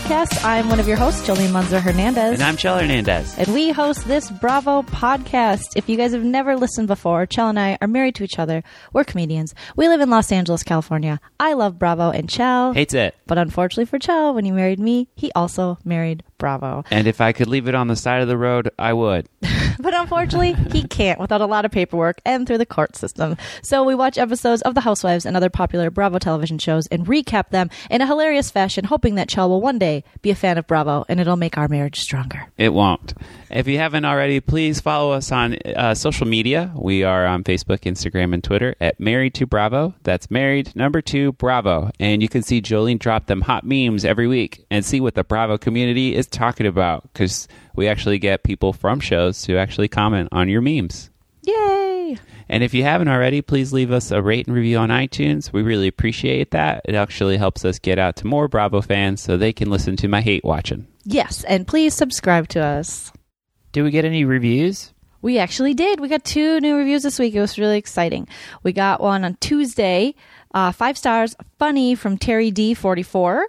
Podcast. I'm one of your hosts, Jolene Munzer Hernandez. And I'm Chell Hernandez. And we host this Bravo podcast. If you guys have never listened before, Chell and I are married to each other. We're comedians. We live in Los Angeles, California. I love Bravo, and Chell hates it. But unfortunately for Chell, when he married me, he also married Bravo. And if I could leave it on the side of the road, I would. But unfortunately, he can't without a lot of paperwork and through the court system. So we watch episodes of The Housewives and other popular Bravo television shows and recap them in a hilarious fashion, hoping that Chell will one day be a fan of Bravo and it'll make our marriage stronger. It won't. If you haven't already, please follow us on social media. We are on Facebook, Instagram, and Twitter at Married to Bravo. That's Married #2 Bravo. And you can see Jolene drop them hot memes every week and see what the Bravo community is talking about, because we actually get people from shows to actually comment on your memes. Yay! And if you haven't already, please leave us a rate and review on iTunes. We really appreciate that. It actually helps us get out to more Bravo fans so they can listen to my hate watching. Yes, and please subscribe to us. Did we get any reviews? We actually did. We got 2 new reviews this week. It was really exciting. We got one on Tuesday, 5 stars, funny, from Terry D44.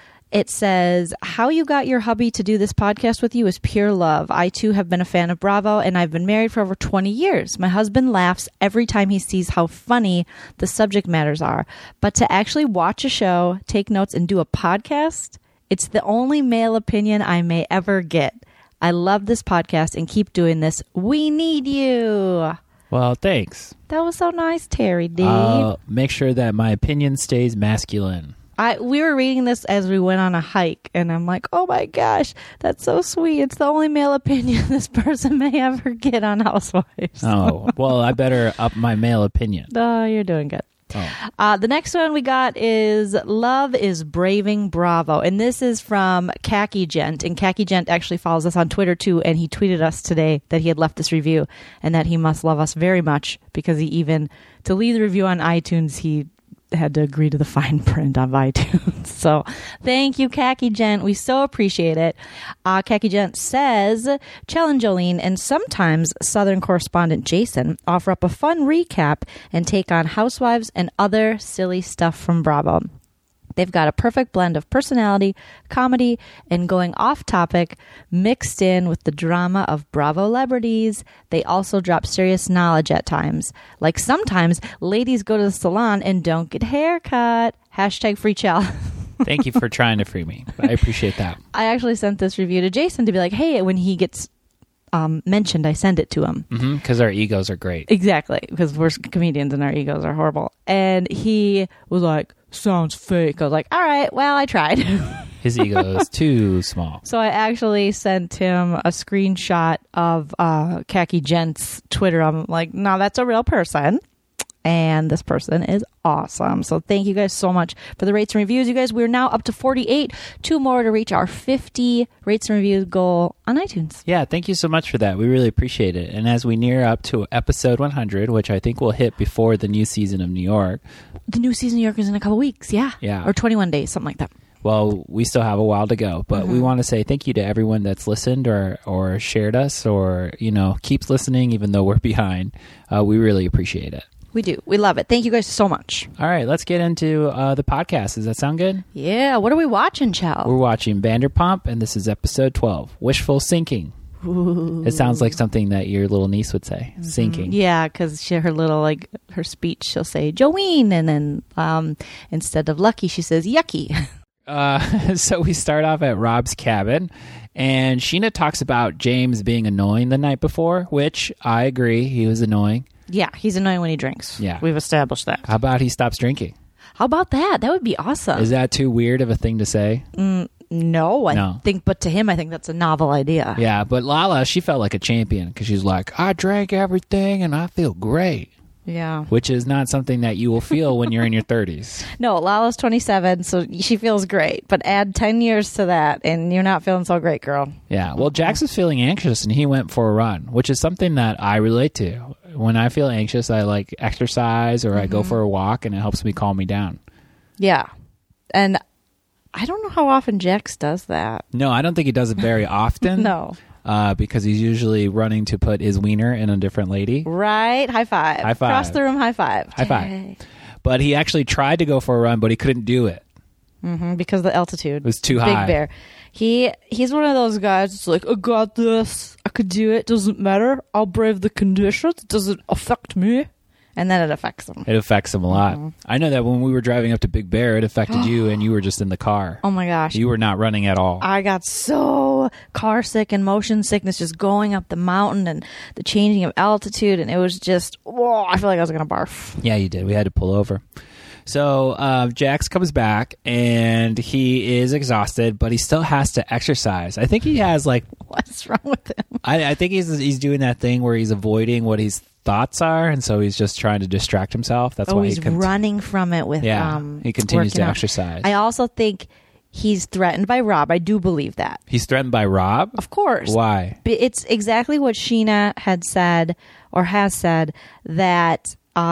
It says, how you got your hubby to do this podcast with you is pure love. I, too, have been a fan of Bravo, and I've been married for over 20 years. My husband laughs every time he sees how funny the subject matters are. But to actually watch a show, take notes, and do a podcast, it's the only male opinion I may ever get. I love this podcast and keep doing this. We need you. Well, thanks. That was so nice, Terry D. Make sure that my opinion stays masculine. We were reading this as we went on a hike, and I'm like, oh my gosh, that's so sweet. It's the only male opinion this person may ever get on Housewives. Oh, well, I better up my male opinion. Oh, you're doing good. Oh. The next one we got is Love is Braving Bravo. And this is from Khaki Gent. And Khaki Gent actually follows us on Twitter too. And he tweeted us today that he had left this review and that he must love us very much, because to leave the review on iTunes, he had to agree to the fine print on iTunes. So thank you, Khaki Gent. We so appreciate it. Khaki Gent says, Chell and Jolene and sometimes Southern correspondent Jason offer up a fun recap and take on Housewives and other silly stuff from Bravo. They've got a perfect blend of personality, comedy, and going off topic mixed in with the drama of Bravo celebrities. They also drop serious knowledge at times. Like sometimes ladies go to the salon and don't get a haircut. #free Chell. Thank you for trying to free me. I appreciate that. I actually sent this review to Jason to be like, hey, when he gets mentioned, I send it to him. Because our egos are great. Exactly, because we're comedians and our egos are horrible. And he was like, sounds fake. I was like, all right, well, I tried. His ego is too small. So I actually sent him a screenshot of Khaki Gent's Twitter. I'm like, no, that's a real person. And this person is awesome. So thank you guys so much for the rates and reviews. You guys, we're now up to 48. 2 more to reach our 50 rates and reviews goal on iTunes. Yeah, thank you so much for that. We really appreciate it. And as we near up to episode 100, which I think will hit before the new season of New York. The new season of New York is in a couple weeks, yeah. Or 21 days, something like that. Well, we still have a while to go, but we want to say thank you to everyone that's listened or shared us or, keeps listening even though we're behind. We really appreciate it. We do. We love it. Thank you guys so much. All right, let's get into the podcast. Does that sound good? Yeah. What are we watching, Chell? We're watching Vanderpump, and this is episode 12, Wishful Sinking. Ooh. It sounds like something that your little niece would say, sinking. Yeah, because her little, her speech, she'll say, Jolene, and then instead of lucky, she says, yucky. So we start off at Rob's cabin, and Sheena talks about James being annoying the night before, which I agree, he was annoying. Yeah, he's annoying when he drinks. Yeah. We've established that. How about he stops drinking? How about that? That would be awesome. Is that too weird of a thing to say? No, I think, but to him, I think that's a novel idea. Yeah, but Lala, she felt like a champion because she's like, I drank everything and I feel great. Yeah. Which is not something that you will feel when you're in your 30s. No, Lala's 27, so she feels great. But add 10 years to that, and you're not feeling so great, girl. Yeah. Well, Jax is feeling anxious, and he went for a run, which is something that I relate to. When I feel anxious, I like exercise or I go for a walk, and it helps me calm me down. Yeah. And I don't know how often Jax does that. No, I don't think he does it very often. No. Because he's usually running to put his wiener in a different lady. Right. High five. High five. Across the room, high five. High five. But he actually tried to go for a run, but he couldn't do it. because of the altitude. It was too Big high. Bear. He's one of those guys. It's like, I got this. I could do it. Doesn't matter. I'll brave the conditions. It doesn't affect me. And then it affects him. It affects him a lot. I know that when we were driving up to Big Bear, it affected you, and you were just in the car. Oh my gosh. You were not running at all. I got so car sick and motion sickness just going up the mountain and the changing of altitude. And it was just, whoa, I feel like I was going to barf. Yeah, you did. We had to pull over. So Jax comes back, and he is exhausted, but he still has to exercise. I think he has like... What's wrong with him? I think he's doing that thing where he's avoiding what his thoughts are, and so he's just trying to distract himself. That's why he's running from it with he continues to working out. exercise. I also think he's threatened by Rob. I do believe that. He's threatened by Rob? Of course. Why? It's exactly what Sheena had said or has said, that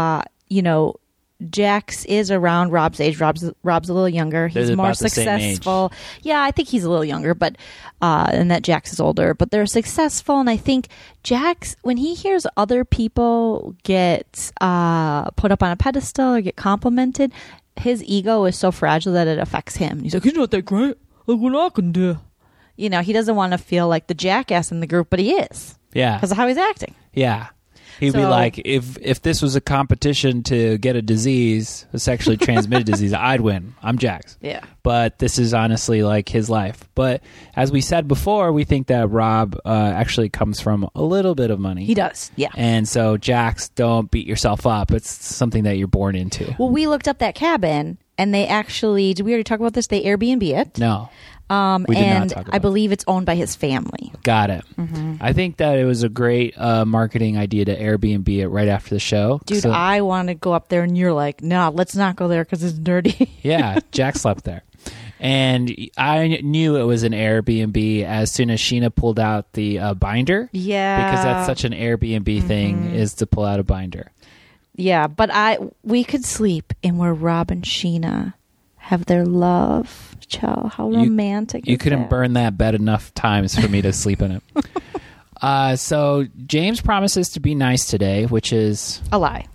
Jax is around Rob's age. Rob's a little younger. He's They're more about the same age. successful. Yeah, I think he's a little younger, but and that Jax is older. But they're successful, and I think Jax, when he hears other people get put up on a pedestal or get complimented, his ego is so fragile that it affects him. He's like, he's not that great. Look what I can do. He doesn't want to feel like the jackass in the group, but he is. Yeah. Because of how he's acting. Yeah. He'd be like, if this was a competition to get a disease, a sexually transmitted disease, I'd win. I'm Jax. Yeah. But this is honestly like his life. But as we said before, we think that Rob actually comes from a little bit of money. He does, yeah. And so, Jax, don't beat yourself up. It's something that you're born into. Well, we looked up that cabin, and they actually, did we already talk about this? They Airbnb it. No. We did and not talk about I believe it's owned by his family. Got it. I think that it was a great marketing idea to Airbnb it right after the show. Dude, I want to go up there, and you're like, no, let's not go there because it's dirty. Yeah, Jack slept there. And I knew it was an Airbnb as soon as Sheena pulled out the binder. Yeah. Because that's such an Airbnb thing, is to pull out a binder. Yeah, but we could sleep in where Rob and Sheena have their love. Child, how romantic You is couldn't that? burn that bed enough times for me to sleep in it. So James promises to be nice today, which is a lie.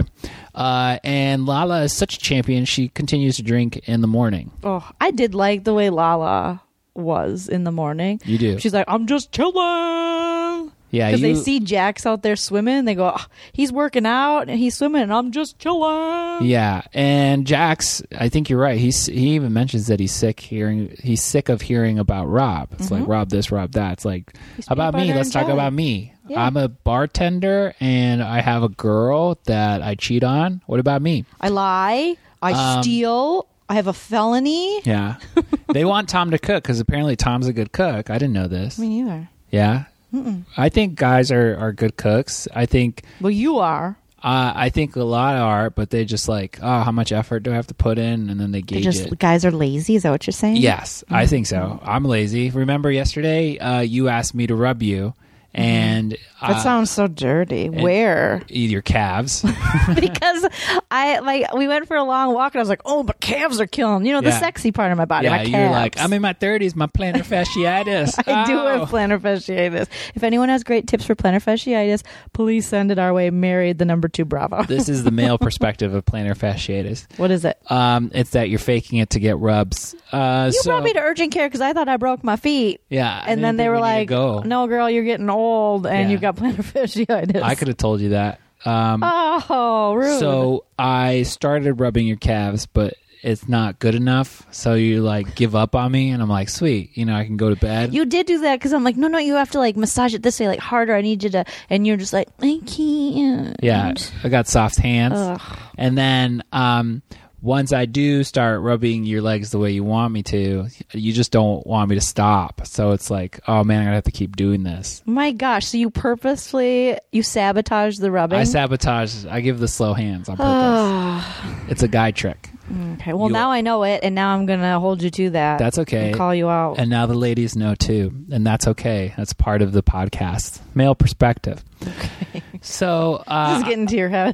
And Lala is such a champion, she continues to drink in the morning. Oh, I did like the way Lala was in the morning. You do. She's like, I'm just chilling. Yeah, because they see Jax out there swimming. They go, oh, he's working out and he's swimming, and I'm just chilling. Yeah, and Jax, I think you're right. He even mentions that he's sick of hearing about Rob. It's like Rob this, Rob that. It's like, how about me? Let's talk about me. Yeah. I'm a bartender and I have a girl that I cheat on. What about me? I lie. I steal. I have a felony. Yeah. They want Tom to cook because apparently Tom's a good cook. I didn't know this. Me neither. Yeah. I think guys are good cooks. I think. Well, you are. I think a lot are, but they just like, oh, how much effort do I have to put in? And then they gauge it. Guys are lazy. Is that what you're saying? Yes, I think so. I'm lazy. Remember yesterday, you asked me to rub you. And that sounds so dirty. Where? Your calves. Because we went for a long walk and I was like, oh, my calves are killing. The sexy part of my body. Yeah, my calves. you're like, I'm in my 30s, my plantar fasciitis. I do have plantar fasciitis. If anyone has great tips for plantar fasciitis, please send it our way. Married, the number 2 Bravo. This is the male perspective of plantar fasciitis. What is it? It's that you're faking it to get rubs. You brought me to urgent care because I thought I broke my feet. Yeah. And then they were like, no, girl, you're getting old and you've got plantar fasciitis. I could have told you that. Oh, rude. So I started rubbing your calves, but it's not good enough. So you like give up on me, and I'm like, sweet, I can go to bed. You did do that because I'm like, no, you have to like massage it this way, like harder. I need you to, and you're just like, I can't. Yeah, I got soft hands. Ugh. And then once I do start rubbing your legs the way you want me to, you just don't want me to stop. So it's like, oh man, I'm gonna have to keep doing this. My gosh, so you purposefully sabotage the rubbing? I give the slow hands on purpose. It's a guy trick. Okay, well now I know it, and now I'm gonna hold you to that. That's okay. And call you out. And now the ladies know too, and that's okay. That's part of the podcast. Male perspective. Okay. So this is getting to your head.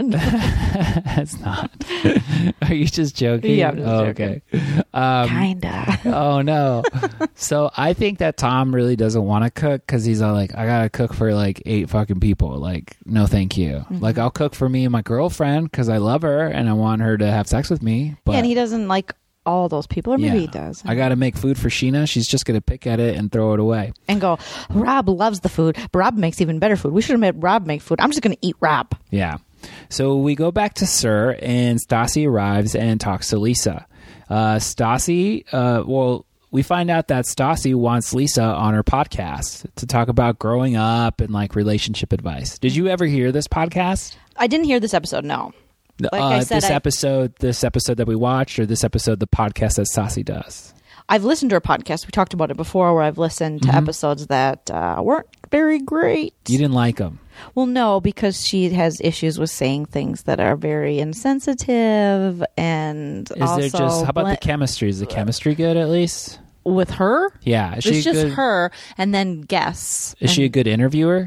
It's not. Are you just joking? Yeah, I'm just joking. Okay. Kinda. Oh no. So I think that Tom really doesn't want to cook because he's all like, I gotta cook for like 8 fucking people. Like, no, thank you. Like, I'll cook for me and my girlfriend because I love her and I want her to have sex with me. But and he doesn't like all those people, or maybe he does. I got to make food for Sheena. She's just going to pick at it and throw it away. And go, Rob loves the food, but Rob makes even better food. We should have made Rob make food. I'm just going to eat Rob. Yeah. So we go back to SUR, and Stassi arrives and talks to Lisa. Stassi, we find out that Stassi wants Lisa on her podcast to talk about growing up and like relationship advice. Did you ever hear this podcast? I didn't hear this episode, no. Like I said, this episode that we watched, or this episode, the podcast that Stassi does? I've listened to her podcast. We talked about it before, where I've listened to episodes that weren't very great. You didn't like them? Well, no, because she has issues with saying things that are very insensitive, and how about the chemistry? Is the chemistry good at least? With her? Yeah. It's just her and then guests. Is she a good interviewer?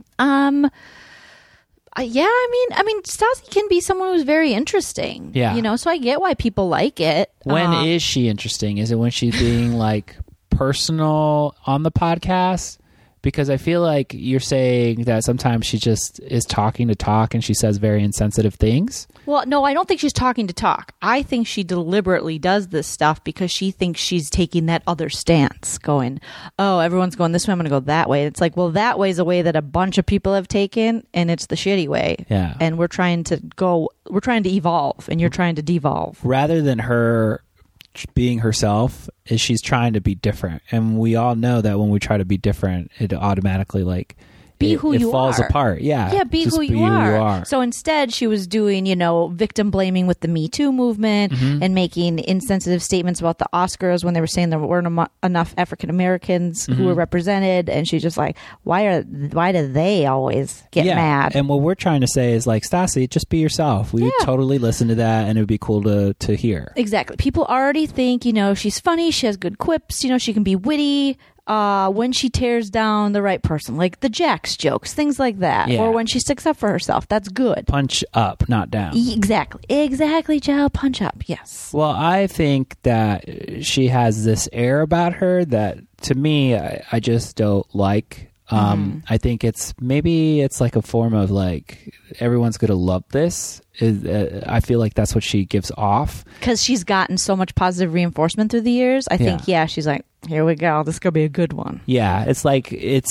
Yeah, I mean, Stassi can be someone who's very interesting. Yeah. So I get why people like it. When is she interesting? Is it when she's being like personal on the podcast? Because I feel like you're saying that sometimes she just is talking to talk and she says very insensitive things. Well, no, I don't think she's talking to talk. I think she deliberately does this stuff because she thinks she's taking that other stance, going, oh, everyone's going this way, I'm going to go that way. It's like, well, that way is a way that a bunch of people have taken, and it's the shitty way. Yeah. And we're trying to evolve, and you're trying to devolve. Rather than her being herself, is she's trying to be different, and we all know that when we try to be different, it automatically be who you are. It falls apart. Yeah, be who you are. So instead, she was doing, victim blaming with the Me Too movement and making insensitive statements about the Oscars when they were saying there weren't enough African Americans who were represented, and she's just like, why do they always get mad? And what we're trying to say is like, Stassi, just be yourself. We would totally listen to that, and it would be cool to hear. Exactly. People already think she's funny, she has good quips, she can be witty. When she tears down the right person, like the Jax jokes, things like that, or when she sticks up for herself, that's good. Punch up, not down. Exactly, Joe. Punch up. Yes. Well, I think that she has this air about her that, to me, I just don't like. I think it's like a form of like, everyone's gonna love this. I feel like that's what she gives off because she's gotten so much positive reinforcement through the years. I think she's like, here we go, this is gonna be a good one. Yeah, it's like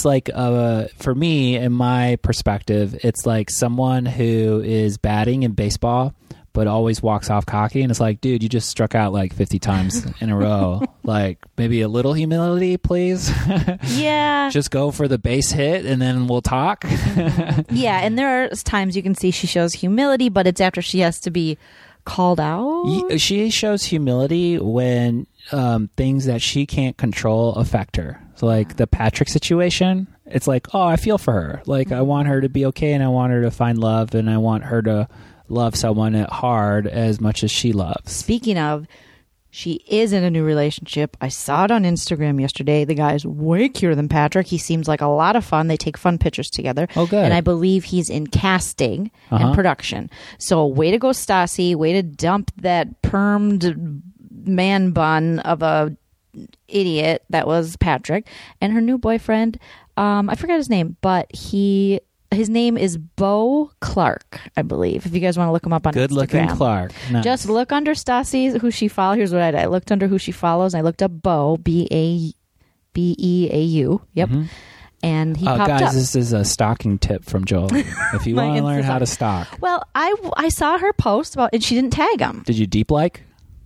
for me, in my perspective, it's like someone who is batting in baseball but always walks off cocky, and it's like, dude, you just struck out like 50 times in a row. Like, maybe a little humility, please. Yeah. Just go for the base hit, and then we'll talk. Yeah, and there are times you can see she shows humility, but it's after she has to be called out. She shows humility when things that she can't control affect her. So, like the Patrick situation, it's like, oh, I feel for her. Like, I want her to be okay, and I want her to find love, and I want her to love someone hard as much as she loves. Speaking of, she is in a new relationship. I saw it on Instagram yesterday. The guy is way cuter than Patrick. He seems like a lot of fun. They take fun pictures together. Oh, good. And I believe he's in casting and production. So way to go, Stassi. Way to dump that permed man bun of a idiot that was Patrick. And her new boyfriend, I forgot his name, but his name is Beau Clark, I believe. If you guys want to look him up on Instagram. Good-looking Clark. Nice. Just look under Stassi, who she follows. Here's what I did. I looked under who she follows, and I looked up Beau, B-E-A-U. Yep. Mm-hmm. And he popped guys, up. This is a stalking tip from Joel. If you want to learn how to stalk. Well, I saw her post about, and she didn't tag him. Did you deep like?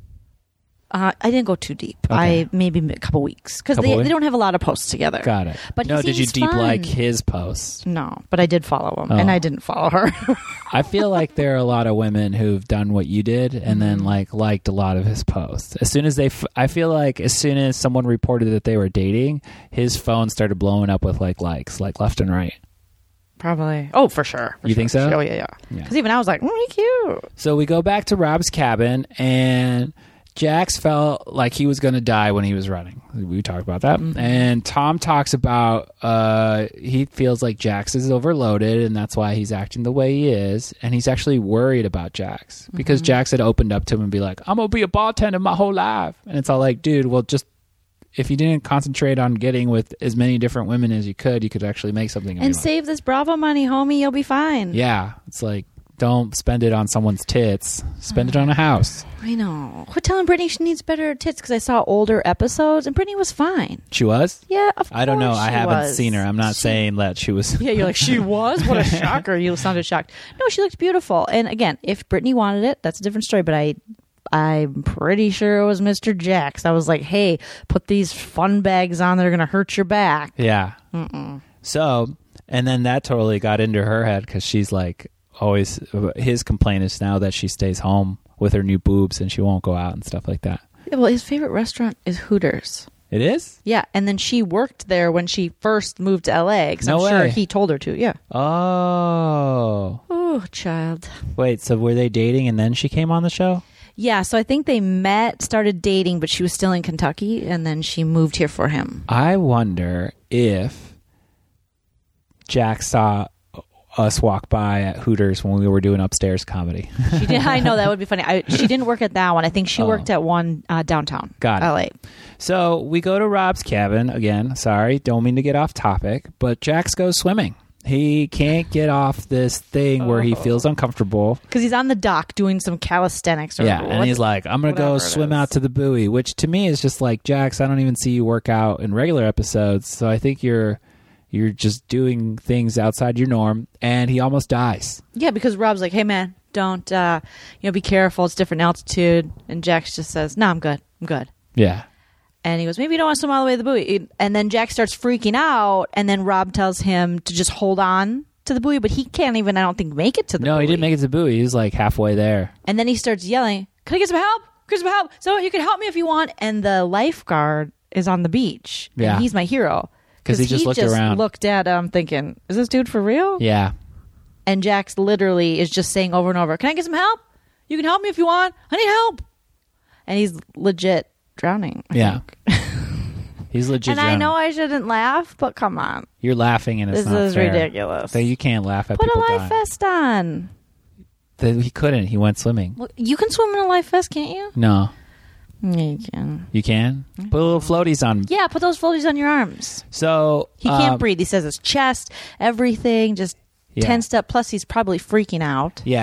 I didn't go too deep. Okay. Maybe a couple weeks because they don't have a lot of posts together. Got it. But no, did you deep fun. like his posts? No, but I did follow him, and I didn't follow her. I feel like there are a lot of women who've done what you did, and then liked a lot of his posts. As soon as I feel like as soon as someone reported that they were dating, his phone started blowing up with likes, like left and right. Probably. Oh, for sure. You think so? Oh, yeah. Because even I was like, he's cute. So we go back to Rob's cabin, and Jax felt like he was going to die when he was running. We talked about that. Mm-hmm. And Tom talks about he feels like Jax is overloaded, and that's why he's acting the way he is. And he's actually worried about Jax because Jax had opened up to him and be like, I'm going to be a bartender my whole life. And it's all like, dude, well, just if you didn't concentrate on getting with as many different women as you could actually make something of and your save life. This Bravo money, homie. You'll be fine. Yeah. It's like, Don't spend it on someone's tits. Spend it on a house. I know. Quit telling Brittany she needs better tits because I saw older episodes and Brittany was fine. She was? Yeah, of course. I don't know. I haven't was. seen her. I'm not saying that she was. Yeah, you're like, she was? What a shocker. You sounded shocked. No, she looked beautiful. And again, if Brittany wanted it, that's a different story. But I'm pretty sure it was Mr. Jax. I was like, hey, put these fun bags on. They're going to hurt your back. Yeah. So, and then that totally got into her head because she's like, always, his complaint is now that she stays home with her new boobs and she won't go out and stuff like that. Yeah, well, his favorite restaurant is Hooters. It is? Yeah, and then she worked there when she first moved to LA. Because I'm sure he told her to, yeah. Oh. Oh, child. Wait, so were they dating and then she came on the show? Yeah, so I think they met, started dating, but she was still in Kentucky, and then she moved here for him. I wonder if Jack saw us walk by at Hooters when we were doing upstairs comedy. She did. I know, that would be funny. She didn't work at that one. I think she worked at one downtown. Got it. LA. So we go to Rob's cabin again. Sorry, don't mean to get off topic, but Jax goes swimming. He can't get off this thing where he feels uncomfortable. Because he's on the dock doing some calisthenics. And he's like, I'm going to go swim out to the buoy, which to me is just like, Jax, I don't even see you work out in regular episodes, so I think you're just doing things outside your norm. And he almost dies. Yeah, because Rob's like, hey, man, don't, be careful. It's different altitude. And Jax just says, no, I'm good. I'm good. Yeah. And he goes, maybe you don't want to swim all the way to the buoy. And then Jack starts freaking out. And then Rob tells him to just hold on to the buoy. But he can't even, I don't think, make it to the buoy. No, he didn't make it to the buoy. He was like halfway there. And then he starts yelling, can I get some help? Get some help. So you can help me if you want. And the lifeguard is on the beach. Yeah. And he's my hero. Because he just looked around. Looked at him thinking, is this dude for real? Yeah. And Jax literally is just saying over and over, can I get some help? You can help me if you want. I need help. And he's legit drowning. Yeah. He's legit and drowning. I know I shouldn't laugh, but come on. You're laughing and it's this not is fair. ridiculous. So you can't laugh at Put people a life dying. vest on. He couldn't. He went swimming. Well, you can swim in a life vest, can't you? No. Yeah, you can. You can? Put little floaties on. Yeah, put those floaties on your arms. So He can't breathe. He says his chest, everything just tensed up. Plus, he's probably freaking out. Yeah,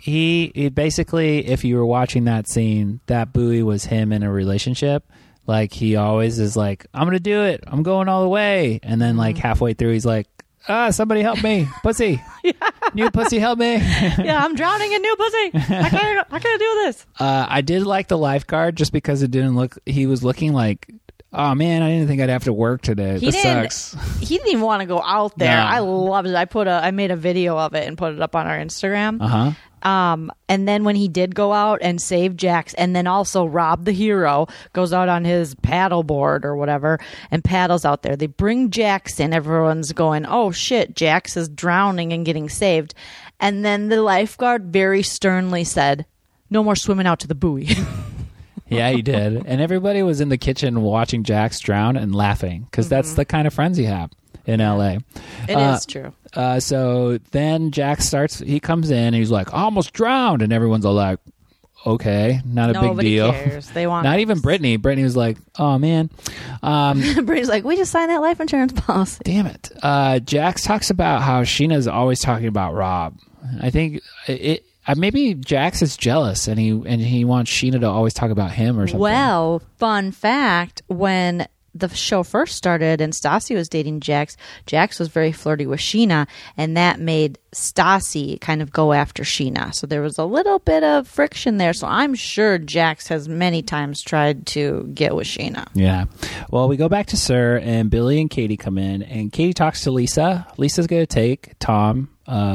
he basically, if you were watching that scene, that buoy was him in a relationship. Like, he always is like, I'm going to do it. I'm going all the way. And then, like, halfway through, he's like, somebody help me. Pussy. New pussy, help me. Yeah, I'm drowning in new pussy. I can't do this. I did like the lifeguard just because it didn't look, he was looking like, oh man, I didn't think I'd have to work today. This sucks. He didn't even want to go out there. No. I loved it. I made a video of it and put it up on our Instagram. Uh-huh. And then when he did go out and save Jax, and then also Rob the hero goes out on his paddle board or whatever and paddles out there. They bring Jax in. Everyone's going, oh shit, Jax is drowning and getting saved. And then the lifeguard very sternly said, no more swimming out to the buoy. Yeah, he did. And everybody was in the kitchen watching Jax drown and laughing because that's the kind of friends you have in LA. It is true. So then Jax he comes in and he's like, I almost drowned. And everyone's all like, okay, not a big deal. Nobody cares. They want Not even Brittany. Brittany was like, oh man. Brittany's like, we just signed that life insurance policy. Damn it. Jax talks about how Sheena's always talking about Rob. I think maybe Jax is jealous and he wants Sheena to always talk about him or something. Well, fun fact, when the show first started and Stassi was dating Jax was very flirty with Sheena, and that made Stassi kind of go after Sheena. So there was a little bit of friction there. So I'm sure Jax has many times tried to get with Sheena. Yeah. Well, we go back to Sir, and Billy and Katie come in, and Katie talks to Lisa. Lisa's going to take Tom,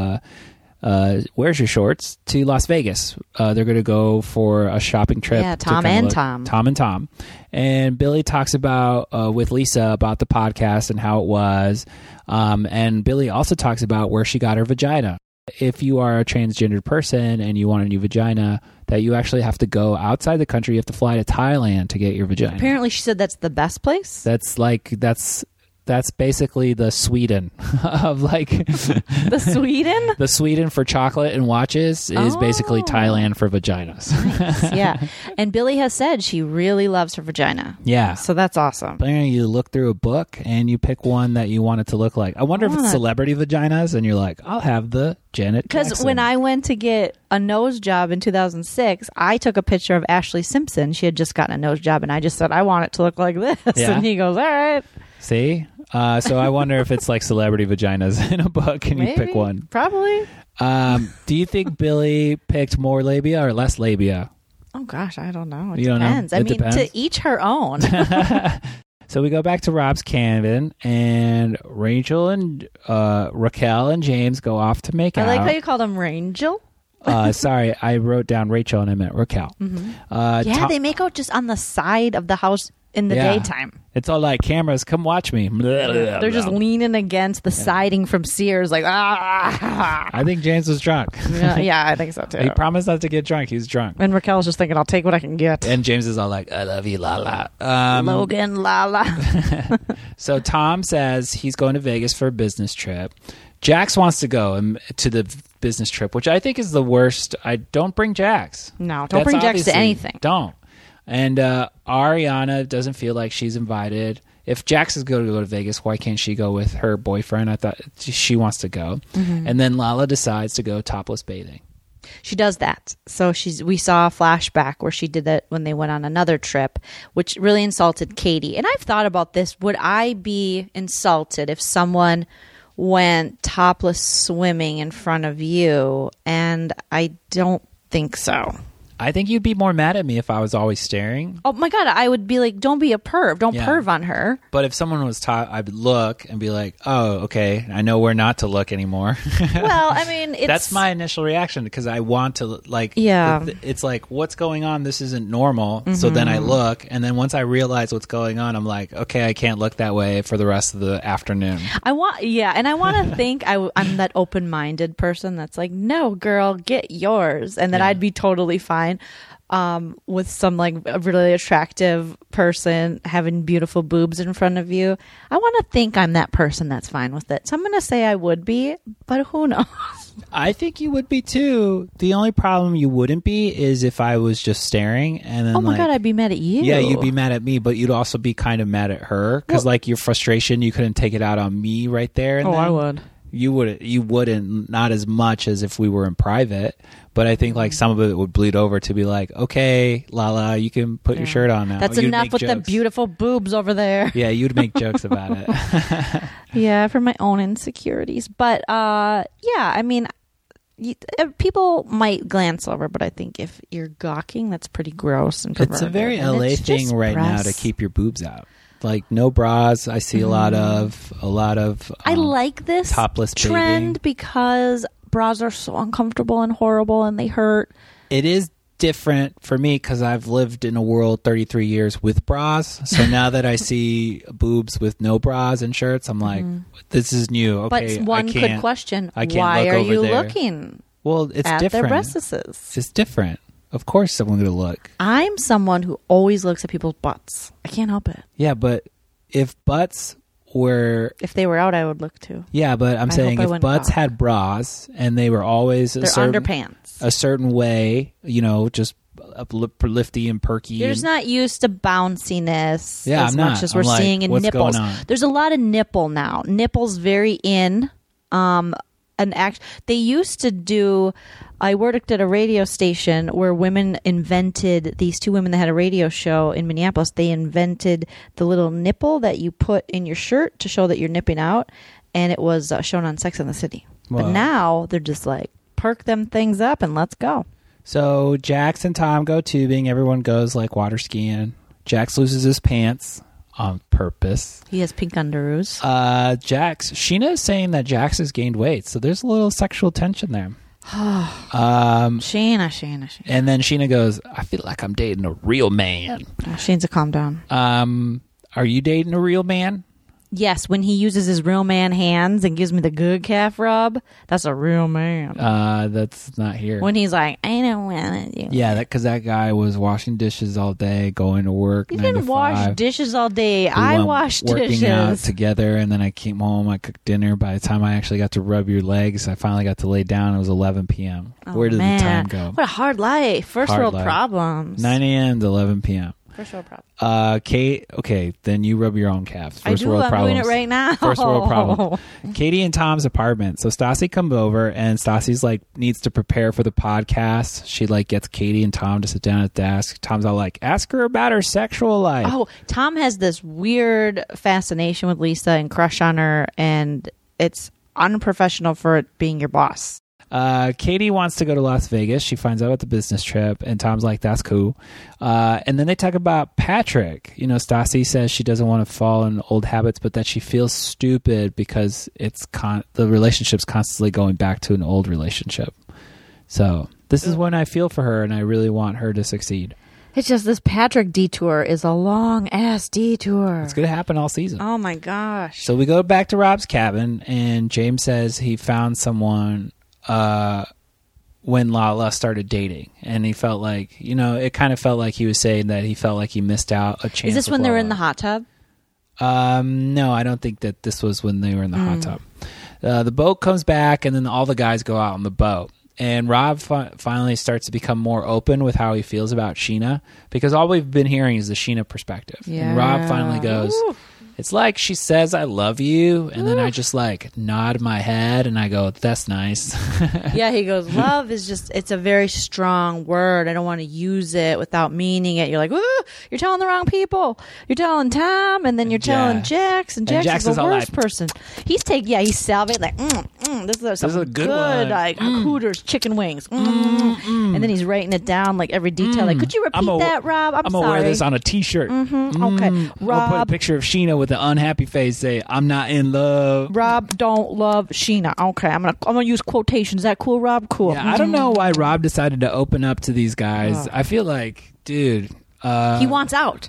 where's your shorts, to Las Vegas. They're going to go for a shopping trip. Yeah, Tom and Tom. And Billy talks about with Lisa about the podcast and how it was. And Billy also talks about where she got her vagina. If you are a transgendered person and you want a new vagina, that you actually have to go outside the country. You have to fly to Thailand to get your vagina. Apparently she said that's the best place. That's That's basically the Sweden of like the Sweden. The Sweden for chocolate and watches is basically Thailand for vaginas. Nice. Yeah, and Billy has said she really loves her vagina. Yeah, so that's awesome. Apparently, you look through a book and you pick one that you want it to look like. I wonder if it's celebrity vaginas, and you're like, I'll have the Janet Jackson. Because when I went to get a nose job in 2006, I took a picture of Ashley Simpson. She had just gotten a nose job, and I just said, I want it to look like this. Yeah. And he goes, all right. See? So I wonder if it's like celebrity vaginas in a book and you pick one. Probably. Do you think Billy picked more labia or less labia? Oh, gosh, I don't know. It you depends. Don't know? Depends. To each her own. So we go back to Rob's cabin, and Rachel and Raquel and James go off to make out. I like how you called him Rangel. Sorry, I wrote down Rachel and I meant Raquel. Mm-hmm. They make out just on the side of the house in the daytime. It's all like, cameras, come watch me. They're just leaning against the siding from Sears like, ah. I think James was drunk. Yeah, I think so too. He promised not to get drunk. He was drunk. And Raquel's just thinking, I'll take what I can get. And James is all like, I love you, Lala. Logan, Lala. So Tom says he's going to Vegas for a business trip. Jax wants to go to the business trip, which I think is the worst. I don't bring Jax. No, don't bring Jax to anything. Don't. And Ariana doesn't feel like she's invited. If Jax is going to go to Vegas, why can't she go with her boyfriend? I thought she wants to go. Mm-hmm. And then Lala decides to go topless bathing. She does that. So we saw a flashback where she did that when they went on another trip, which really insulted Katie. And I've thought about this. Would I be insulted if someone went topless swimming in front of you? And I don't think so. I think you'd be more mad at me if I was always staring. Oh my God, I would be like, don't be a perv. Don't perv on her. But if someone was I'd look and be like, oh, okay, I know where not to look anymore. Well, I mean, that's my initial reaction because I want to, like, it's like, what's going on? This isn't normal. Mm-hmm. So then I look, and then once I realize what's going on, I'm like, okay, I can't look that way for the rest of the afternoon. And I want to think I'm that open-minded person that's like, no, girl, get yours. And then I'd be totally fine. With some like a really attractive person having beautiful boobs in front of you. I want to think I'm that person that's fine with it. So I'm going to say I would be, but who knows? I think you would be too. The only problem you wouldn't be is if I was just staring and then, oh my God, I'd be mad at you. Yeah, you'd be mad at me, but you'd also be kind of mad at her because like your frustration, you couldn't take it out on me right there. And I would. You wouldn't, not as much as if we were in private, but I think like some of it would bleed over to be like, okay, Lala, you can put your shirt on now. That's enough with the beautiful boobs over there. Yeah, you'd make jokes about it. Yeah, for my own insecurities. But I mean, people might glance over, but I think if you're gawking, that's pretty gross and perverted. It's a very LA thing right now to keep your boobs out. Like no bras. I see a lot of. I like this topless trend bathing. Because bras are so uncomfortable and horrible, and they hurt. It is different for me because I've lived in a world 33 years with bras. So now that I see boobs with no bras and shirts, I'm like, this is new. Okay, but one could question, why are you looking? Well, it's at different. Their breastises. It's different. Of course someone's going to look. I'm someone who always looks at people's butts. I can't help it. Yeah, but if butts were... If they were out, I would look too. Yeah, but I'm saying if butts had bras and they were always... They're underpants. A certain way, just lifty and perky. You're just not used to bounciness as much as we're seeing in nipples. There's a lot of nipple now. Nipples very in. They used to do... I worked at a radio station where women invented, these two women that had a radio show in Minneapolis, they invented the little nipple that you put in your shirt to show that you're nipping out, and it was shown on Sex and the City. Whoa. But now they're just like, perk them things up and let's go. So Jax and Tom go tubing. Everyone goes like water skiing. Jax loses his pants on purpose. He has pink underoos. Sheena is saying that Jax has gained weight, so there's a little sexual tension there. Sheena. And then Sheena goes, I feel like I'm dating a real man. Sheena's a calm down. Are you dating a real man? Yes, when he uses his real man hands and gives me the good calf rub, that's a real man. That's not here. When he's like, I know want to do. Yeah, because that guy was washing dishes all day, going to work. You didn't wash dishes all day. I washed dishes. Working out together, and then I came home. I cooked dinner. By the time I actually got to rub your legs, I finally got to lay down. It was 11 p.m. Where did the time go? What a hard life. First world problems. 9 a.m. to 11 p.m. First world problem. Kate, okay, then you rub your own calves. First I do. world I'm problems. doing it right now. First world problem. Katie and Tom's apartment. So Stassi comes over, and Stassi's like needs to prepare for the podcast. She like gets Katie and Tom to sit down at the desk. Tom's all like, ask her about her sexual life. Oh, Tom has this weird fascination with Lisa and crush on her, and it's unprofessional for it being your boss. Katie wants to go to Las Vegas. She finds out about the business trip, and Tom's like, that's cool. And then they talk about Patrick. You know, Stassi says she doesn't want to fall in old habits, but that she feels stupid because the relationship's constantly going back to an old relationship. So this is when I feel for her, and I really want her to succeed. It's just this Patrick detour is a long-ass detour. It's going to happen all season. Oh, my gosh. So we go back to Rob's cabin, and James says he found someone when Lala started dating, and he felt like, you know, it kind of felt like he was saying that he felt like he missed out a chance. Is this when they were in the hot tub? No, I don't think that this was when they were in the hot tub. The boat comes back, and then all the guys go out on the boat, and Rob finally starts to become more open with how he feels about Sheena, because all we've been hearing is the Sheena perspective. Yeah. And Rob finally goes, ooh. It's like she says, I love you. And then I just like nod my head and I go, that's nice. Yeah, he goes, love is just, it's a very strong word. I don't want to use it without meaning it. You're like, ooh, you're telling the wrong people. You're telling Tom, and then you're telling Jax. And Jax is the worst person. He's he's salivating like, this is a good one. Like Hooters chicken wings. And then he's writing it down like every detail. Like, could you repeat that, Rob? I'm sorry. I'm going to wear this on a t-shirt. Okay. Rob. I'll put a picture of Sheena with an unhappy face, say, I'm not in love. Rob don't love Sheena. Okay, I'm gonna use quotations. Is that cool, Rob? Cool. Yeah, I don't know why Rob decided to open up to these guys. I feel like, dude, he wants out.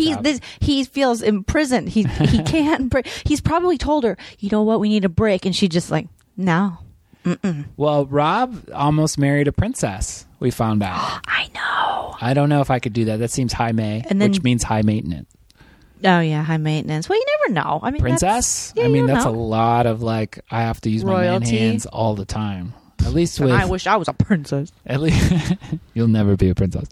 He feels imprisoned. He can't break. He's probably told her, you know what, we need a break, and she just like, no. Well, Rob almost married a princess. We found out. I know. I don't know if I could do that. That seems high which means high maintenance. Oh, yeah, high maintenance. Well, you never know. I mean, princess? That's a lot of, like, I have to use my man hands all the time. At least with... I wish I was a princess. At least... You'll never be a princess.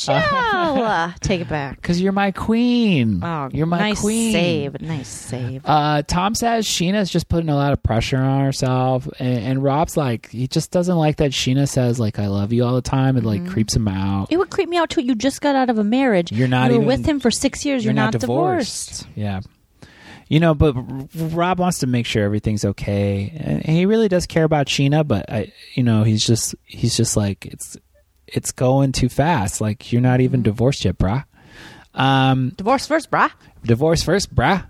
Chill. Take it back. Because you're my queen. Oh, you're my queen. Nice save. Tom says Sheena's just putting a lot of pressure on herself. And Rob's like, he just doesn't like that Sheena says, like, I love you all the time. It, like, creeps him out. It would creep me out, too. You just got out of a marriage. You were with him for 6 years. You're not divorced. Yeah. You know, but Rob wants to make sure everything's okay, and he really does care about Sheena. But he's just like it's going too fast. Like, you're not even divorced yet, brah. Divorce first, brah. Divorce first, brah.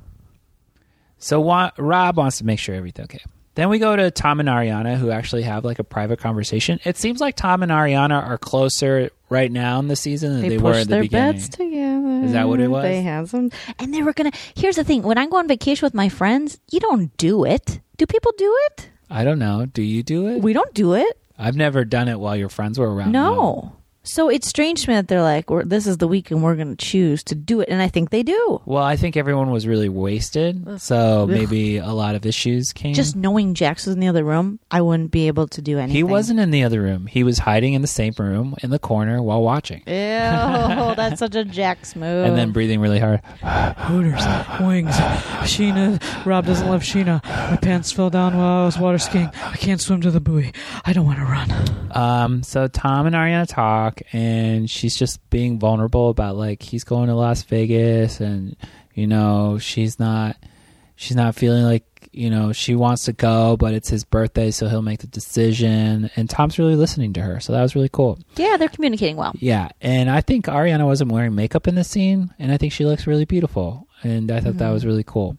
So Rob wants to make sure everything's okay. Then we go to Tom and Ariana, who actually have like a private conversation. It seems like Tom and Ariana are closer right now in the season than they were at the beginning. They pushed their bets together. Is that what it was? They had some, and they were gonna. Here's the thing: when I go on vacation with my friends, you don't do it. Do people do it? I don't know. Do you do it? We don't do it. I've never done it while your friends were around. No. So it's strange to me that they're like, this is the week and we're going to choose to do it. And I think they do. Well, I think everyone was really wasted. So maybe a lot of issues came. Just knowing Jax was in the other room, I wouldn't be able to do anything. He wasn't in the other room. He was hiding in the same room in the corner while watching. Ew, that's such a Jax move. And then breathing really hard. Hooters, wings, Sheena. Rob doesn't love Sheena. My pants fell down while I was water skiing. I can't swim to the buoy. I don't want to run. So Tom and Ariana talk. And she's just being vulnerable about like he's going to Las Vegas, and she's not feeling like she wants to go, but it's his birthday, so he'll make the decision. And Tom's really listening to her, so that was really cool. Yeah, they're communicating well. Yeah, and I think Ariana wasn't wearing makeup in this scene, and I think she looks really beautiful, and I thought that was really cool.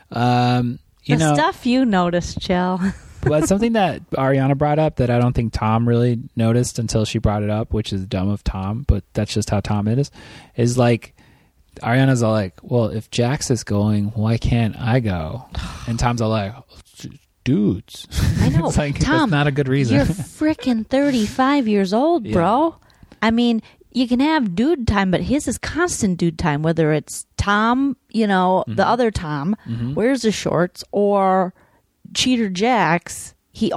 Stuff you noticed, Jill. But something that Ariana brought up that I don't think Tom really noticed until she brought it up, which is dumb of Tom, but that's just how Tom is like, Ariana's all like, well, if Jax is going, why can't I go? And Tom's all like, dudes. I know. It's like, Tom, that's not a good reason. You're freaking 35 years old, bro. I mean, you can have dude time, but his is constant dude time, whether it's Tom, the other Tom, wears the shorts, or Cheater Jax. He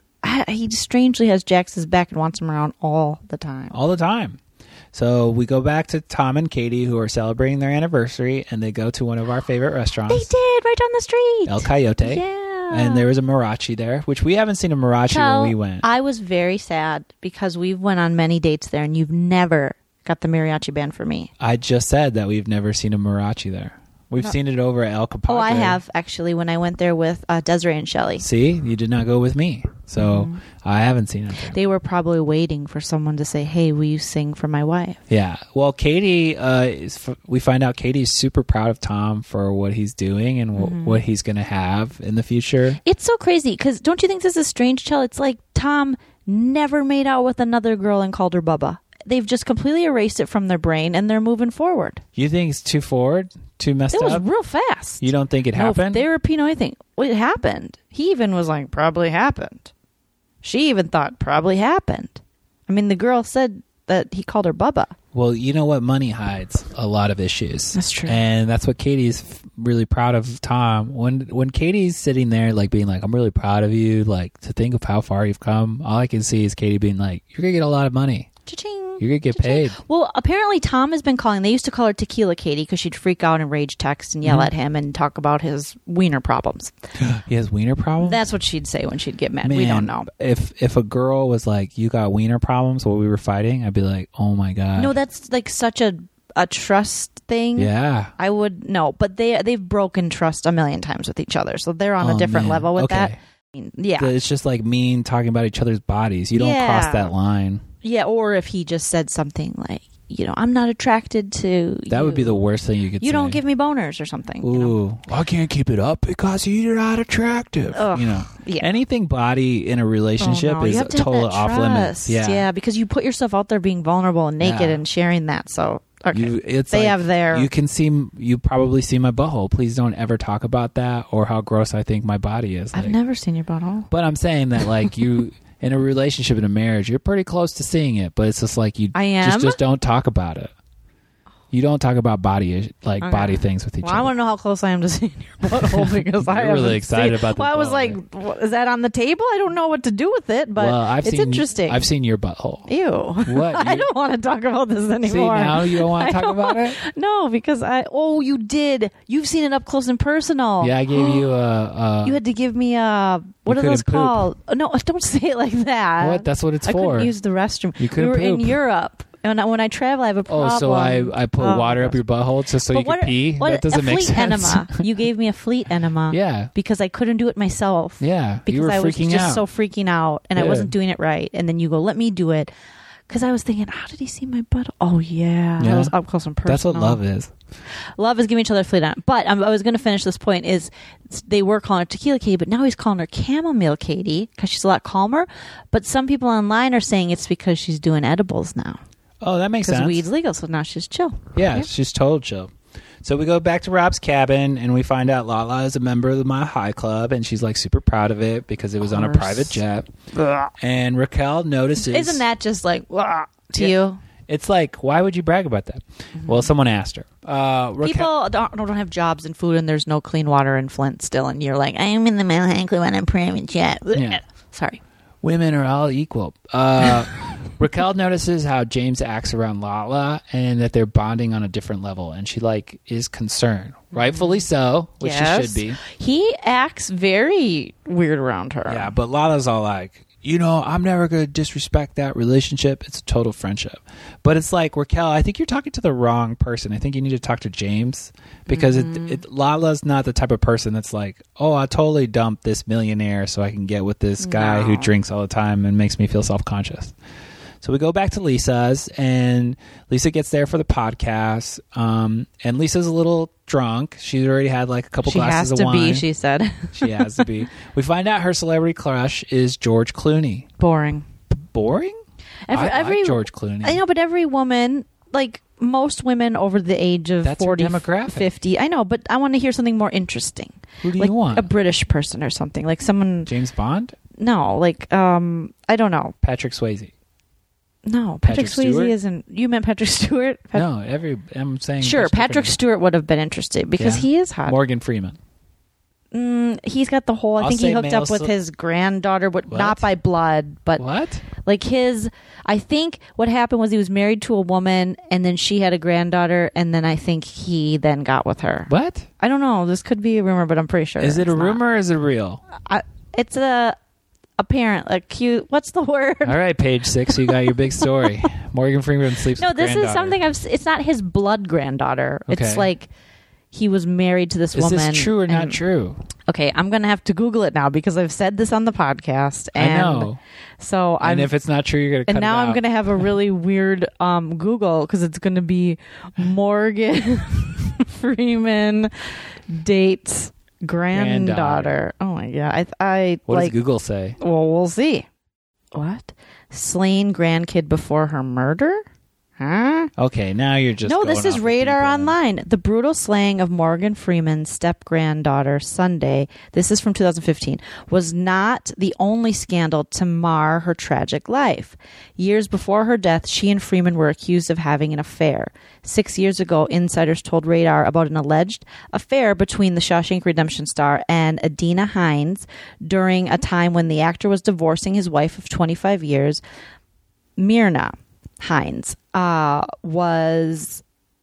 strangely has Jax's back and wants him around all the time. All the time. So we go back to Tom and Katie, who are celebrating their anniversary, and they go to one of our favorite restaurants. They did, right down the street. El Coyote. Yeah. And there was a mariachi there, which we haven't seen a mariachi when we went. I was very sad because we've went on many dates there, and you've never got the mariachi band for me. I just said that we've never seen a mariachi there. We've seen it over at El Capote. Oh, I have, actually, when I went there with Desiree and Shelley. See? You did not go with me. So I haven't seen it there. They were probably waiting for someone to say, hey, will you sing for my wife? Yeah. Well, Katie, we find out Katie's super proud of Tom for what he's doing and what he's going to have in the future. It's so crazy because don't you think this is strange, Chell? It's like Tom never made out with another girl and called her Bubba. They've just completely erased it from their brain and they're moving forward. You think it's too forward? Too messed up? It was real fast. You don't think it happened? Therapy, no, I think. Well, it happened. He even was like, probably happened. She even thought, probably happened. I mean, the girl said that he called her Bubba. Well, you know what? Money hides a lot of issues. That's true. And that's what Katie's really proud of Tom. When Katie's sitting there, like, being like, I'm really proud of you, like, to think of how far you've come, all I can see is Katie being like, you're going to get a lot of money. Cha-ching. You're going to get paid. Well, apparently Tom has been calling. They used to call her Tequila Katie because she'd freak out and rage text and yell at him and talk about his wiener problems. He has wiener problems? That's what she'd say when she'd get mad. Man, we don't know. If a girl was like, you got wiener problems while we were fighting, I'd be like, oh my God. No, that's like such a trust thing. Yeah. I would no, but they've broken trust a million times with each other. So they're on a different level with that. I mean, yeah. It's just like mean talking about each other's bodies. You don't cross that line. Yeah, or if he just said something like, I'm not attracted to that would be the worst thing you could say. You don't give me boners or something. Ooh, I can't keep it up because you're not attractive. Yeah. Anything body in a relationship is totally off limits. Yeah, because you put yourself out there being vulnerable and naked and sharing that. So you probably see my butthole. Please don't ever talk about that or how gross I think my body is. I've never seen your butthole. But I'm saying that like you in a relationship, in a marriage, you're pretty close to seeing it, but it's just like just don't talk about it. You don't talk about body things with each other. I want to know how close I am to seeing your butthole because I'm really excited about this. Well, I was like, is that on the table? I don't know what to do with it, but it's interesting. I've seen your butthole. Ew. What? I don't want to talk about this anymore. See, now you don't want to talk about it? No, because you did. You've seen it up close and personal. Yeah, I gave you a... You had to give me a... What are those called? No, don't say it like that. What? That's what it's for. I couldn't use the restroom. You couldn't We were in Europe. And when I travel, I have a problem. Oh, so I put water up your butthole just so you could pee? That doesn't make sense. Enema. You gave me a fleet enema. Yeah. Because I couldn't do it myself. Yeah. Because you were I was freaking just out. so freaking out and I wasn't doing it right. And then you go, let me do it. Because I was thinking, how did he see my butt? Oh, yeah. That was up close and personal. That's what love is. Love is giving each other a fleet enema. But I was going to finish this point is they were calling her Tequila Katie, but now he's calling her Chamomile Katie because she's a lot calmer. But some people online are saying it's because she's doing edibles now. Oh, that makes sense. Because weed's legal, so now she's chill. Yeah, she's total chill. So we go back to Rob's cabin, and we find out Lala is a member of the Mile High Club, and she's like super proud of it because it was on a private jet. And Raquel notices... Isn't that just like, to you? It's like, why would you brag about that? Mm-hmm. Well, someone asked her. People don't have jobs and food, and there's no clean water in Flint still, and you're like, I'm in the Mile High Club on a private jet. Yeah. Sorry. Women are all equal. Raquel notices how James acts around Lala and that they're bonding on a different level. And she is concerned. Rightfully so, which she should be. He acts very weird around her. Yeah, but Lala's all like, I'm never going to disrespect that relationship. It's a total friendship. But it's like, Raquel, I think you're talking to the wrong person. I think you need to talk to James because Lala's not the type of person that's like, oh, I totally dumped this millionaire so I can get with this guy who drinks all the time and makes me feel self-conscious. So we go back to Lisa's, and Lisa gets there for the podcast. And Lisa's a little drunk. She's already had like a couple glasses of wine. She has to be, she said. She has to be. We find out her celebrity crush is George Clooney. Boring. Boring? I like George Clooney. I know, but every woman, like, most women over the age of That's 40, her demographic. 50. I know, but I want to hear something more interesting. Who do like you want? A British person or something. Like someone... James Bond? No, like, I don't know. Patrick Swayze. No, Patrick Swayze Stewart? isn't... You meant Patrick Stewart? No, I'm saying... Sure, Patrick Stewart would have been interesting because he is hot. Morgan Freeman. He's got the whole... I think he hooked up with his granddaughter, but not by blood, but... What? Like his... I think what happened was he was married to a woman, and then she had a granddaughter, and then I think he then got with her. What? I don't know. This could be a rumor, but I'm pretty sure. Is it a rumor or is it real? It's a... apparent, like cute. What's the word? All right, page 6, you got your big story. Morgan Freeman sleeps with this is something it's not his blood granddaughter. Okay. It's like he was married to this woman. Is this true or not true? Okay, I'm going to have to Google it now because I've said this on the podcast. And I know. So and if it's not true, you're going to cut it out. And now I'm going to have a really weird Google because it's going to be Morgan Freeman dates granddaughter. Oh my god! What does Google say? Well, we'll see. What? Slain grandkid before her murder? Huh? Okay, now you're just... No, this is Radar Online. The brutal slaying of Morgan Freeman's step-granddaughter Sunday, this is from 2015, was not the only scandal to mar her tragic life. Years before her death, she and Freeman were accused of having an affair. 6 years ago, insiders told Radar about an alleged affair between the Shawshank Redemption star and Adina Hines during a time when the actor was divorcing his wife of 25 years, Myrna Hines. Was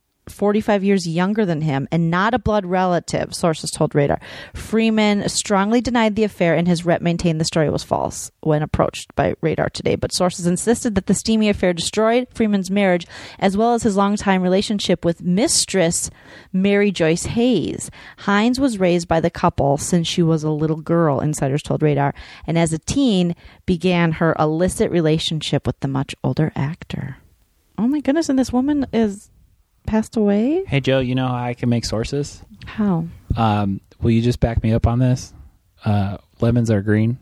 45 years younger than him and not a blood relative, sources told Radar. Freeman strongly denied the affair, and his rep maintained the story was false when approached by Radar today. But sources insisted that the steamy affair destroyed Freeman's marriage, as well as his longtime relationship with mistress Mary Joyce Hayes. Hines was raised by the couple since she was a little girl, insiders told Radar, and as a teen began her illicit relationship with the much older actor. Oh my goodness, and this woman is passed away? Hey, Joe, you know how I can make sources? How? Will you just back me up on this? Lemons are green.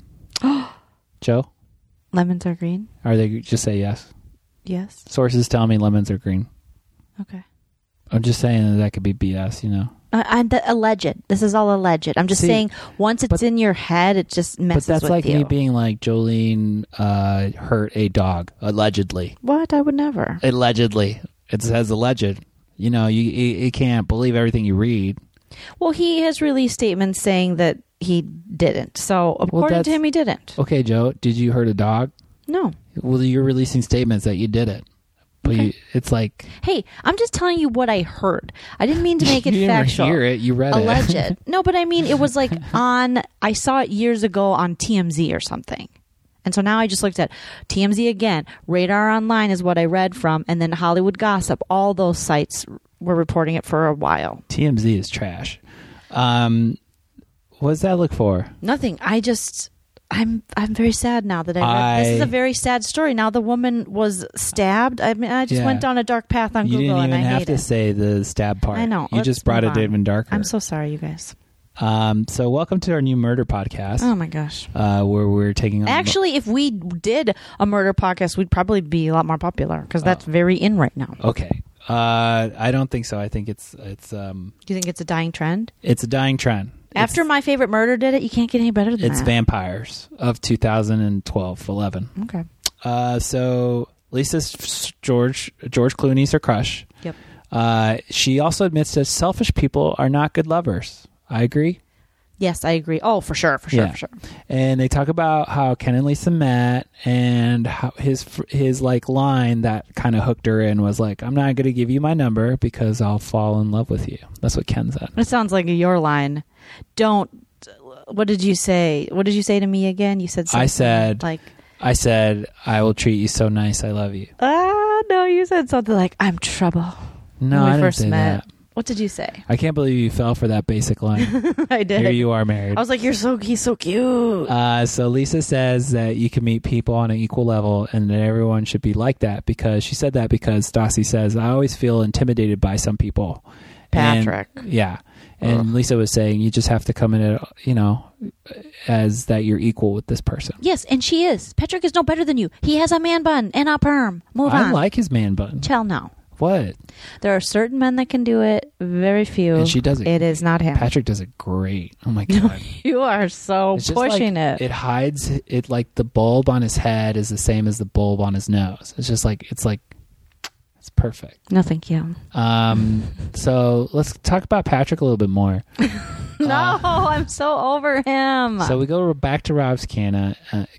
Joe? Lemons are green? Are they... Just say yes. Yes. Sources tell me lemons are green. Okay. I'm just saying that could be BS, you know? Alleged. This is all alleged. I'm just saying, once it's in your head, it just messes with you. But that's like me being like, Jolene hurt a dog, allegedly. What? I would never. Allegedly. It says alleged. You know, you can't believe everything you read. Well, he has released statements saying that he didn't. So, according to him, he didn't. Okay, Joe, did you hurt a dog? No. Well, you're releasing statements that you did it. But it's like... Hey, I'm just telling you what I heard. I didn't mean to make it you factual. You didn't hear it. You read Alleged. it. No, but I mean, it was like I saw it years ago on TMZ or something. And so now I just looked at TMZ again. Radar Online is what I read from. And then Hollywood Gossip. All those sites were reporting it for a while. TMZ is trash. What does that look for? Nothing. I'm very sad now that I read. This is a very sad story. Now the woman was stabbed. I mean, I just went down a dark path on Google, and I hate it. You didn't even have to say the stab part. I know. You just brought it even darker. I'm so sorry, you guys. So welcome to our new murder podcast. Oh my gosh. Where we're taking on... Actually, if we did a murder podcast, we'd probably be a lot more popular because that's very in right now. Okay. I don't think so. I think it's Do you think it's a dying trend? It's a dying trend. After My Favorite Murder did it, you can't get any better than that. It's Vampires of 2012-11. Okay. So Lisa's George Clooney's her crush. Yep. She also admits that selfish people are not good lovers. I agree. Yes, I agree. Oh, for sure. And they talk about how Ken and Lisa met, and how his like line that kind of hooked her in was like, "I'm not going to give you my number because I'll fall in love with you." That's what Ken said. It sounds like your line. What did you say? What did you say to me again? You said something I said, "I will treat you so nice. I love you." No, you said something like, "I'm trouble." No, when we I didn't first say met. that. What did you say? I can't believe you fell for that basic line. I did. Here you are married. I was like, he's so cute. So Lisa says that you can meet people on an equal level and that everyone should be like that, because she said that because Stassi says, I always feel intimidated by some people. Patrick. And Lisa was saying you just have to come in as that you're equal with this person. Yes, and she is. Patrick is no better than you. He has a man bun and a perm. Move on. I like his man bun. Tell no. What? There are certain men that can do it. Very few. And she does it. It is not him. Patrick does it great. Oh my God. You are so It's just pushing like, it. It hides it like the bulb on his head is the same as the bulb on his nose. It's just like it's perfect. No, thank you. So let's talk about Patrick a little bit more. No, I'm so over him. So we go back to Rob's cabin,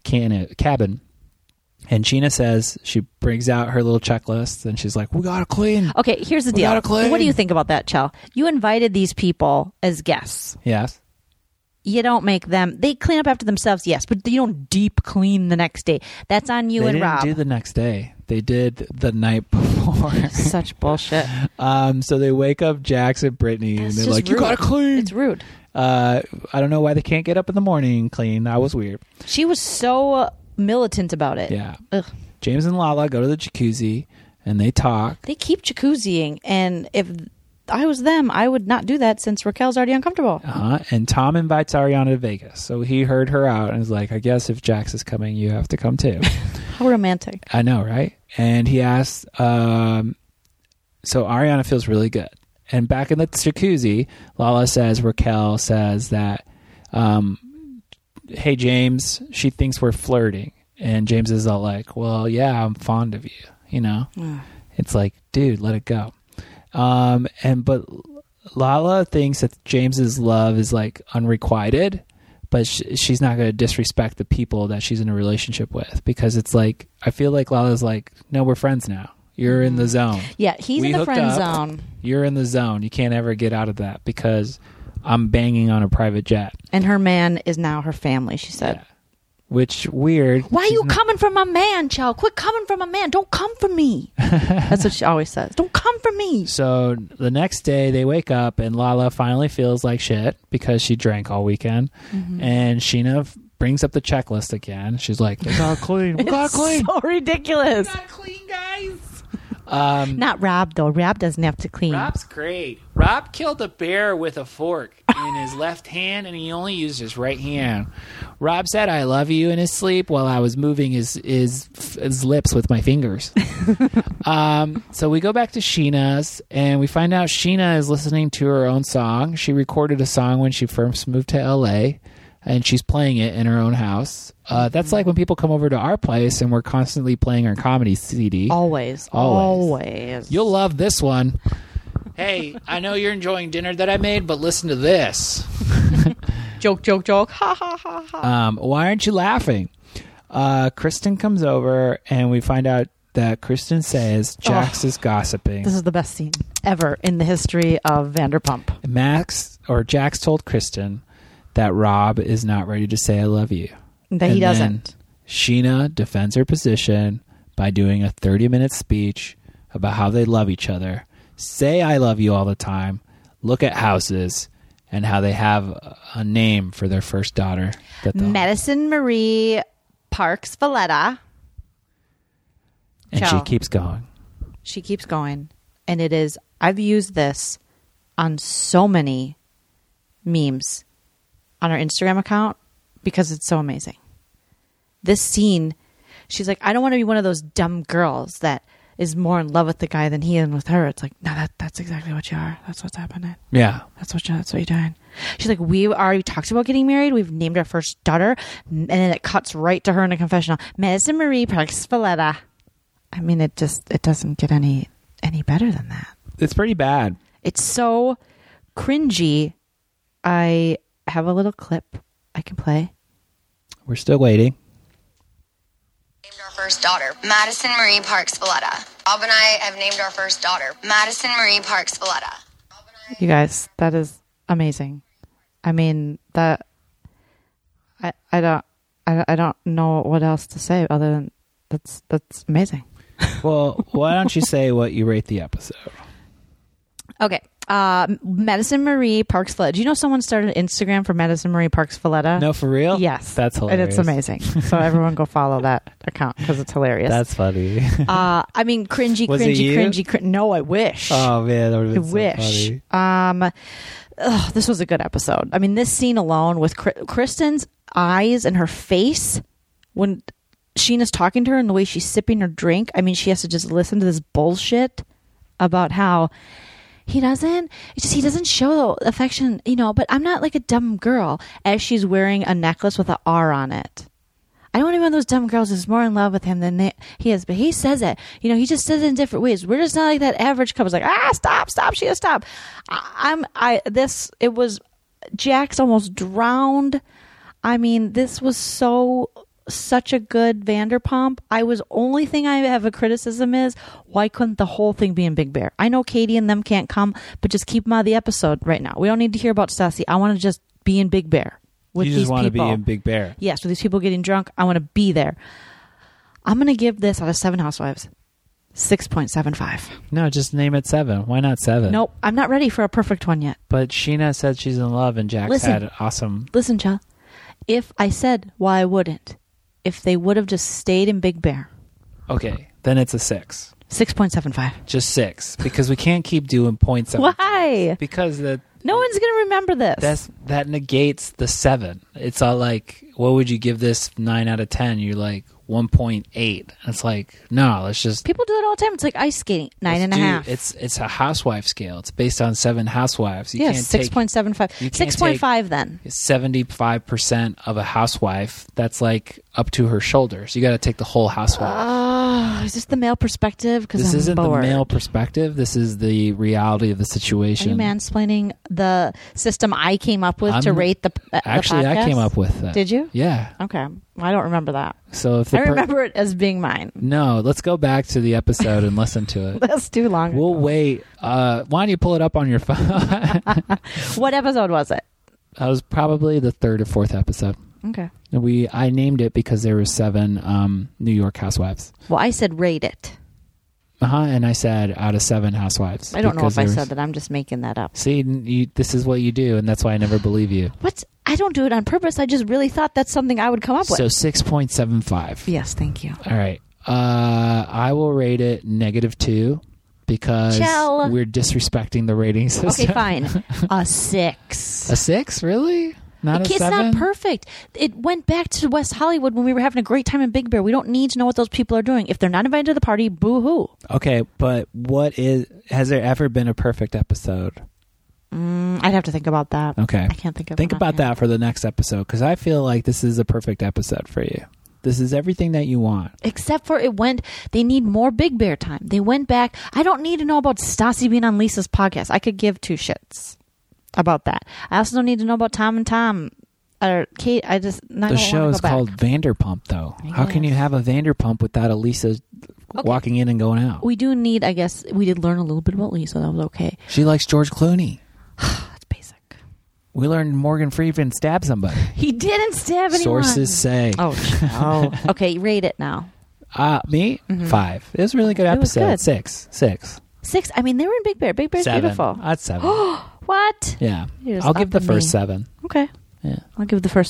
and Sheena says she brings out her little checklist, and she's like, "We gotta clean." Okay, here's the deal. What do you think about that, Chell? You invited these people as guests. Yes. You don't make them. They clean up after themselves, yes, but you don't deep clean the next day. That's on you and Rob. They didn't do the next day. They did the night before. Such bullshit. So they wake up Jax and Brittany, and they're like, "You gotta clean." It's rude. I don't know why they can't get up in the morning and clean. That was weird. She was so militant about it. Yeah. Ugh. James and Lala go to the jacuzzi, and they talk. They keep jacuzziing, and if I was them, I would not do that since Raquel's already uncomfortable. And Tom invites Ariana to Vegas. So he heard her out and is like, I guess if Jax is coming, you have to come too. How romantic. I know, right? And he asks, so Ariana feels really good. And back in the jacuzzi, Raquel says that, hey, James, she thinks we're flirting. And James is all like, well, yeah, I'm fond of you. You know? It's like, dude, let it go. But Lala thinks that James's love is like unrequited, but she's not going to disrespect the people that she's in a relationship with, because it's like, I feel like Lala's like, no, we're friends now. You're in the zone. Yeah, he's in the friend zone. You're in the zone. You can't ever get out of that because I'm banging on a private jet. And her man is now her family, she said. Yeah. Which, weird. Why are you coming for my man, Chow? Quit coming for my man. Don't come for me. That's what she always says. Don't come for me. So the next day they wake up and Lala finally feels like shit because she drank all weekend. Mm-hmm. And Sheena brings up the checklist again. She's like, we gotta clean. We gotta clean. So ridiculous. We gotta clean, guys. Not Rob, though. Rob doesn't have to clean. Rob's great. Rob killed a bear with a fork in his left hand, and he only used his right hand. Rob said, I love you in his sleep while I was moving his lips with my fingers. So we go back to Sheena's, and we find out Sheena is listening to her own song. She recorded a song when she first moved to L.A., and she's playing it in her own house. That's like when people come over to our place and we're constantly playing our comedy CD. Always. You'll love this one. Hey, I know you're enjoying dinner that I made, but listen to this. Joke. Ha, ha, ha, ha. Why aren't you laughing? Kristen comes over, and we find out that Kristen says Jax is gossiping. This is the best scene ever in the history of Vanderpump. Jax told Kristen that Rob is not ready to say I love you. That he doesn't. Sheena defends her position by doing a 30-minute speech about how they love each other, say I love you all the time, look at houses, and how they have a name for their first daughter. Madison Marie Parks Valletta. And she keeps going. She keeps going. And it is, I've used this on so many memes on our Instagram account because it's so amazing. This scene, she's like, I don't want to be one of those dumb girls that is more in love with the guy than he is with her. It's like, no, that's exactly what you are. That's what's happening. Yeah. That's what you're doing. She's like, we've already talked about getting married. We've named our first daughter. And then it cuts right to her in a confessional. Madison Marie Parks Valletta. I mean, it doesn't get any better than that. It's pretty bad. It's so cringy. I have a little clip I can play. We're still waiting. Named our first daughter, Madison Marie Parks Valletta. Rob and I have named our first daughter, Madison Marie Parks Valletta. You guys, that is amazing. I mean, that I don't know what else to say other than that's amazing. Well, why don't you say what you rate the episode? Okay. Madison Marie Parks Valletta. Do you know someone started an Instagram for Madison Marie Parks Valletta? No, for real? Yes. That's hilarious. And it's amazing. So everyone go follow that account because it's hilarious. That's funny. I mean, cringy. No, I wish. Oh, man. That would have been so funny. This was a good episode. I mean, this scene alone with Kristen's eyes and her face when Sheena's talking to her and the way she's sipping her drink. I mean, she has to just listen to this bullshit. about how he doesn't show affection, but I'm not like a dumb girl, as she's wearing a necklace with an R on it. I don't want to be one of those dumb girls who's more in love with him than he is, but he says it. He just says it in different ways. We're just not like that average couple. It's like, stop, Sheena, stop. It was, Jax almost drowned. I mean, this was such a good Vanderpump. Only thing I have a criticism is, why couldn't the whole thing be in Big Bear? I know Katie and them can't come, but just keep them out of the episode right now. We don't need to hear about Stassi. I want to just be in Big Bear. You just want to be in Big Bear. Yes, with these people getting drunk, I want to be there. I'm going to give this, out of 7 housewives, 6.75. No, just name it 7. Why not 7? Nope, I'm not ready for a perfect one yet. But Sheena said she's in love, and Jax had awesome... Listen, Chell. If I said why I wouldn't, if they would have just stayed in Big Bear. Okay, then it's a 6. 6.75. Just 6, because we can't keep doing 0.7. Why? Because no one's going to remember this. That negates the 7. It's all like, what would you give this 9 out of 10? You're like 1.8. It's like, no, let's just... People do that all the time. It's like ice skating. 9.5. It's a housewife scale. It's based on 7 housewives. Yes, 6.75. 6.5 then. 75% of a housewife, that's like up to her shoulders. You got to take the whole housewife. Is this the male perspective? Because this isn't bored. The male perspective. This is the reality of the situation. Are you mansplaining the system I came up with to rate the Actually, podcast? I came up with that. Did you? Yeah. Okay. I don't remember that. So if I remember it as being mine. No, let's go back to the episode and listen to it. That's too long. We'll wait. Why don't you pull it up on your phone? What episode was it? That was probably the 3rd or 4th episode. Okay. I named it because there were 7 New York housewives. Well, I said rate it. And I said out of 7 housewives. I don't know if I said that. I'm just making that up. See, this is what you do, and that's why I never believe you. I don't do it on purpose. I just really thought that's something I would come up with. So 6.75. Yes, thank you. All right. I will rate it -2 because we're disrespecting the rating system. Okay, fine. A 6. A 6? Really? Not a 7? It's not perfect. It went back to West Hollywood when we were having a great time in Big Bear. We don't need to know what those people are doing. If they're not invited to the party, boo-hoo. Okay, but has there ever been a perfect episode? I'd have to think about that. Okay. I can't think of it. Think about that for the next episode, because I feel like this is a perfect episode for you. This is everything that you want. Except for they need more Big Bear time. They went back. I don't need to know about Stassi being on Lisa's podcast. I could give 2 shits about that. I also don't need to know about Tom and Tom or Kate. The show is called Vanderpump, though. How can you have a Vanderpump without a Lisa walking in and going out? We do need, I guess, we did learn a little bit about Lisa. That was okay. She likes George Clooney. That's basic. We learned Morgan Freeman stabbed somebody. He didn't stab anyone. Sources say. Oh. Okay, rate it now. Me? 5. It was a really good episode. It was good. 6. 6. I mean, they were in Big Bear. Big Bear's 7. beautiful. That's 7. What? Yeah. I'll give the first 7. Okay. Yeah. I'll give the first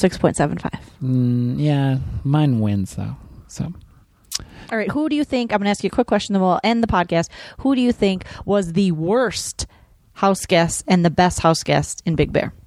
6.75. Yeah. Mine wins, though. So. All right. Who do you think? I'm going to ask you a quick question, then we'll end the podcast. Who do you think was the worst house guest and the best house guest in Big Bear?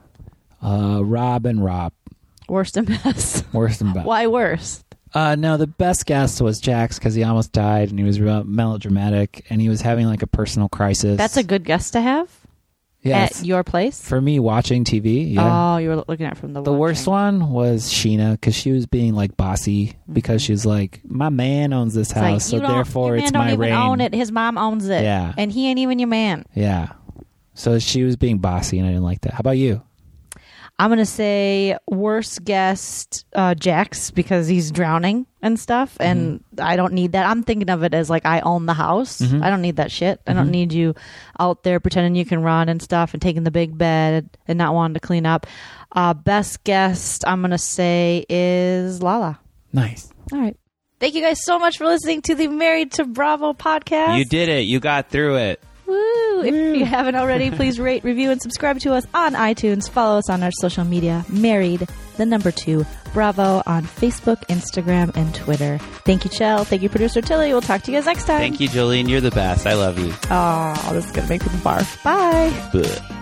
Rob and Rob. Worst and best. Worst and best. Why worst? No, the best guest was Jax because he almost died and he was real melodramatic and he was having like a personal crisis. That's a good guest to have? Yes. At your place? For me, watching TV, yeah. Oh, you were looking at it from the The worst one was Sheena because she was being like bossy because she was like, my man owns this house, so therefore it's my reign. Your man don't even own it. His mom owns it. Yeah. And he ain't even your man. Yeah. So she was being bossy and I didn't like that. How about you? I'm going to say worst guest, Jax, because he's drowning and stuff. And I don't need that. I'm thinking of it as like I own the house. I don't need that shit. I don't need you out there pretending you can run and stuff and taking the big bed and not wanting to clean up. Best guest, I'm going to say, is Lala. Nice. All right. Thank you guys so much for listening to the Married to Bravo podcast. You did it. You got through it. Woo! If you haven't already, please rate, review, and subscribe to us on iTunes. Follow us on our social media, Married, 2, Bravo, on Facebook, Instagram, and Twitter. Thank you, Chell. Thank you, producer Tilly. We'll talk to you guys next time. Thank you, Jolene. You're the best. I love you. Oh, this is going to make people barf. Bye. Blech.